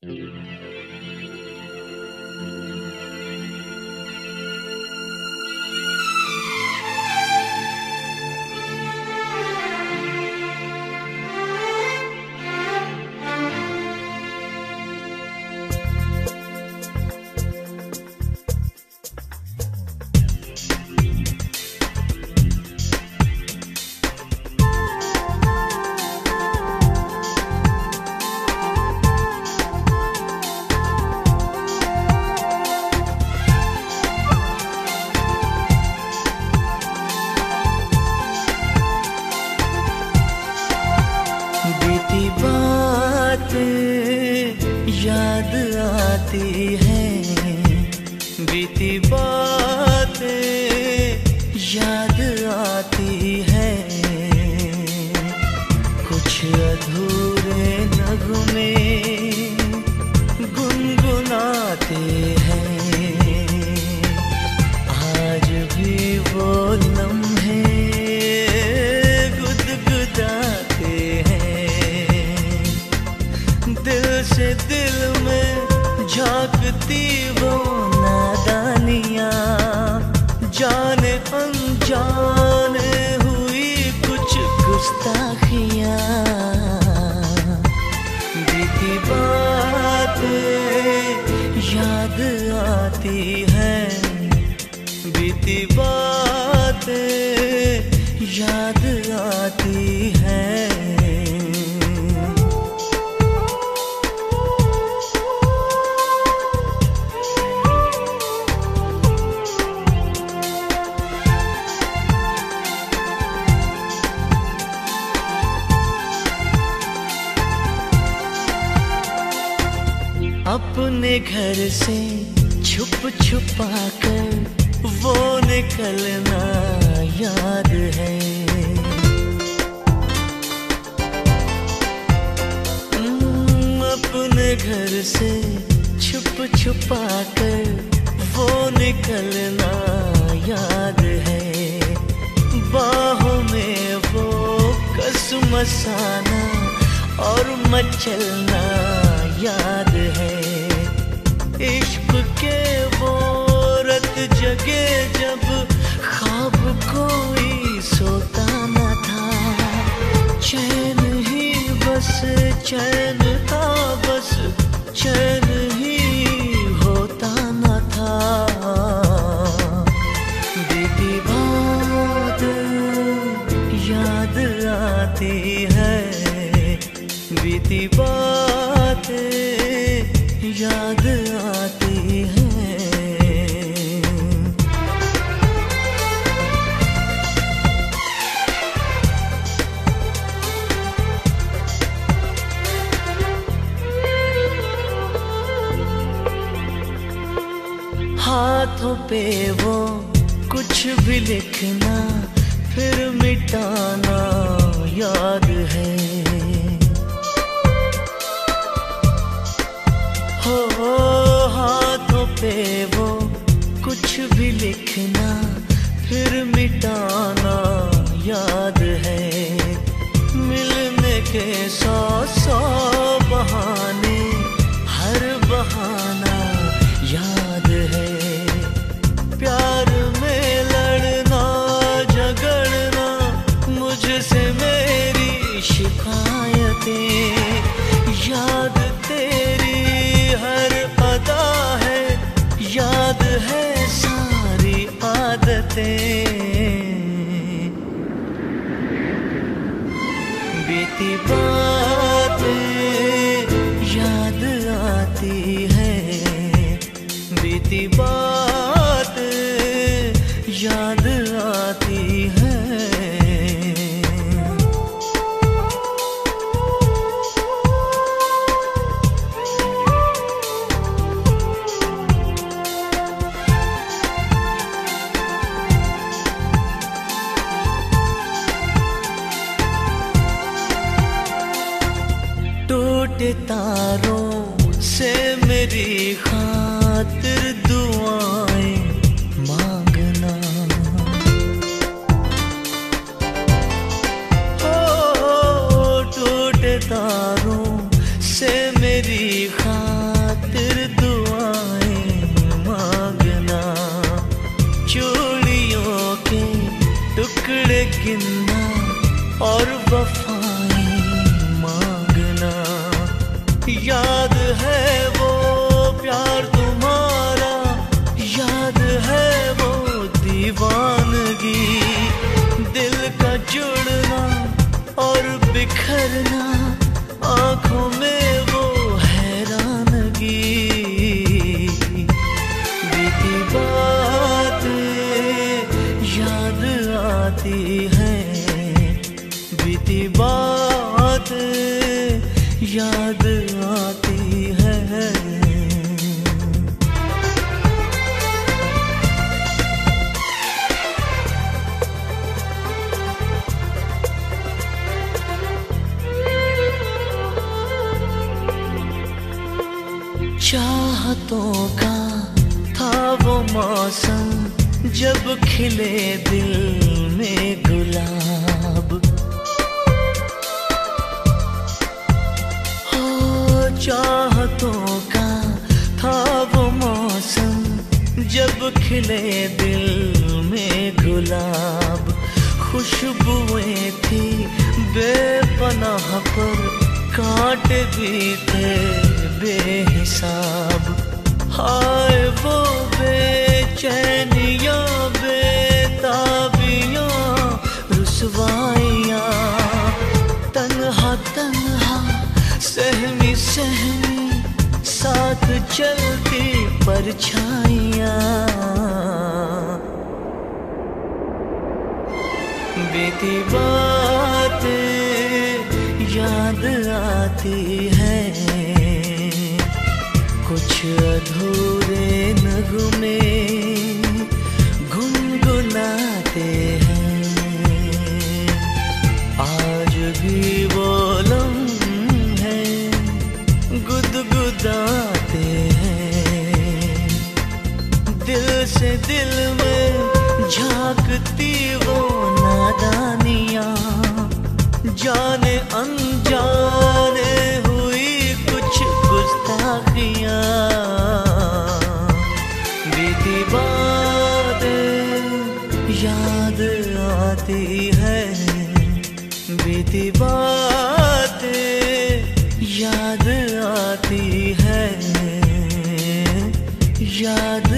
बीती बातें याद आती हैं, बीती बातें याद आती हैं, कुछ अधूरे नगमे गुनगुनाते हैं। आज भी वो लम्हे गुदगुदाते हैं, दिल से दिल में झांकती वो नादानियाँ, जाने अनजाने हुई कुछ गुस्ताखियाँ। बीती बातें याद आती हैं, बीती बातें याद आती हैं। अपने घर से छुप छुपा कर वो निकलना याद है। अपने घर से छुप छुपा कर वो निकलना याद है। बाहों में वो कसमसाना और मचलना याद है। इश्क के वो रत जगे जब ख्वाब कोई सोता न था, चैन ही बस चैन था, बस चैन ही होता न था। बीती बातें याद आती है, बीती बातें याद आती हैं। हाथों पे वो कुछ भी लिखना फिर मिटाना याद है। हो हाथों पे वो कुछ भी लिखना फिर मिटाना याद है। मिलने के 100 बहाने, हर बहाना याद है। प्यार में लड़ना झगड़ना मुझसे मेरी शिकायतें, याद तेरी हर अदा है, याद है सारी आदतें। बीती बातें याद आती हैं, बीती बातें याद आती हैं। टूटे तारों से मेरी खातिर दुआएं मांगना। हो टूटे तारों से मेरी खातिर है वो प्यार तुम्हारा, याद है वो दीवानगी, दिल का जुड़ना और बिखरना, आंखों में वो हैरानगी। बीती बातें याद आती हैं, बीती बातें याद आती हैं। चाहतों का था वो मौसम, जब खिले दिल में गुलाब। हो चाहतों का था वो मौसम, जब खिले दिल में गुलाब। खुशबुएं थी बेपनाह पर, कांटे भी थे बेहिसाब। हाय वो बेचैनियां, बेताबियां, रुसवाइयां, तन्हा तन्हा सहमी सहमी, साथ चलती परछाइयां। बीती बातें याद आती हैं, कुछ अधूरे नगमे गुनगुनाते हैं। आज भी वो लम्हे गुदगुदाते हैं, दिल से दिल में झांकती वो नादानियां, जाने अनजाने हुई कुछ गुस्ताखियां। बीती बातें याद आती है, बीती बातें याद आती है, याद